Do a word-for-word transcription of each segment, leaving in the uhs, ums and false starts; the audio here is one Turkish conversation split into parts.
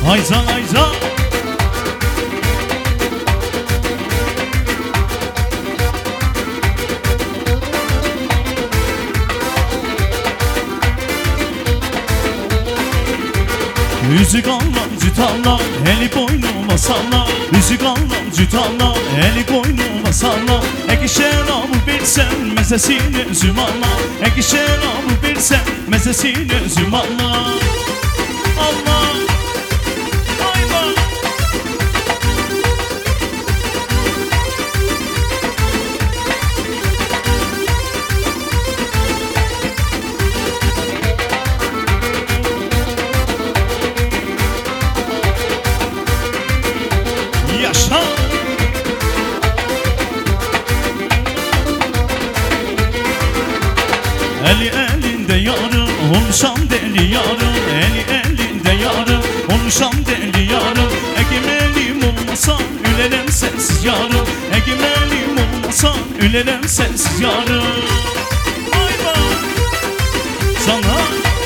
Hayza hayza. Müzik anlam cütanla, eli boynuma salla. Müzik anlam cütanla, eli boynuma salla. Eki şerabı bilsen, mezesini üzüm anla. Eki şerabı bilsen, mezesini üzüm anla. Allah, ayva. Yaşa. Eli elinde yarım, olmuşam deli yarım. Eli elinde yarım, olmuşam deli yarım. Egemelim olmasan, ülerim sensiz yarım. Egemelim olmasan, ülerim sensiz yarım. Ayva. Sana.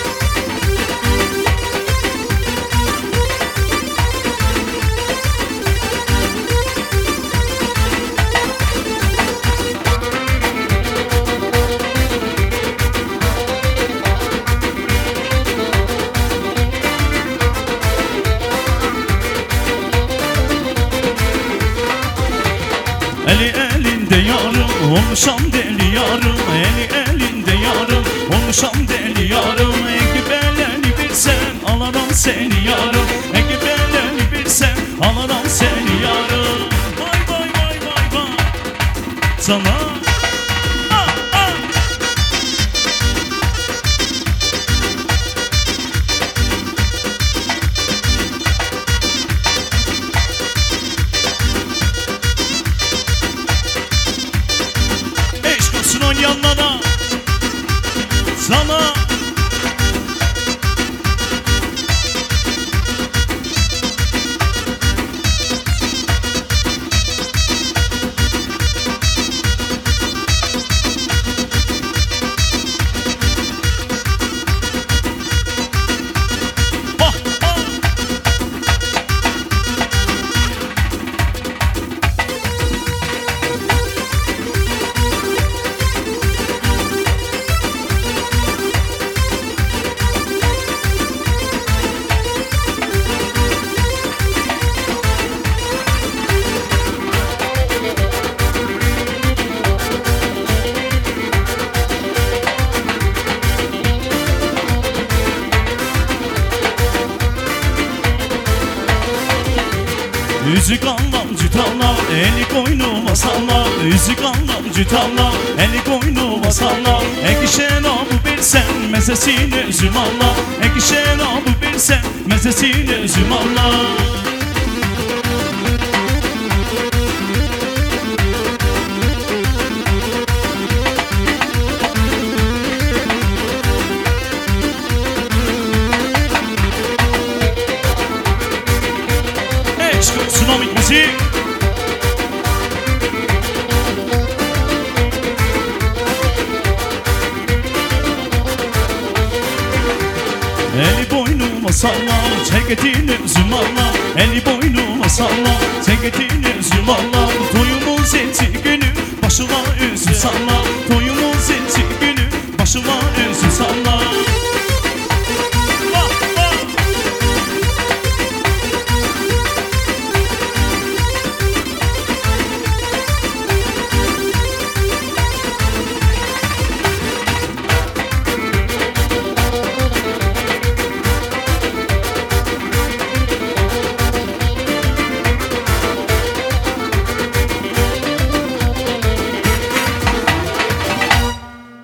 Eli elinde yarım, olmuşam deli yarım. Eli elinde yarım, olmuşam deli yarım. Eki beleni bilsen, alaram seni yarım. Eki beleni bilsen, alaram seni yarım. Vay vay vay vay vay. Sana. Ah, ah. Oynayanlara sana. Bah, bah. Müzik anlam cütanla, eli koynuma salla. Müzik anlam cütanla, eli koynuma salla. Eki şerabı bilsen, mezesini üzüm anla. Eki şerabı bilsen, mezesini üzüm anla. Tsunami müzik. Eli boynuma salla, ceketini üzüm anla. Eli boynuma salla, ceketini üzüm anla. Toyumun zeti günü, başına üzüm salla. Toyumun